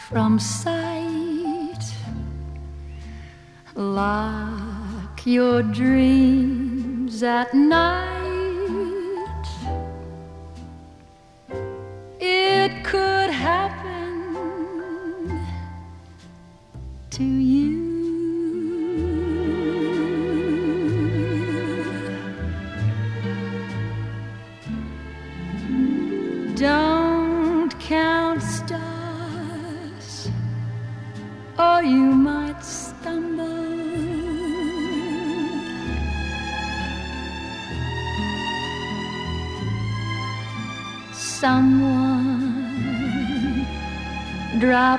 from sight. Lock your dreams at night. It could happen to you. Don't count stars, or you might stumble. Someone drop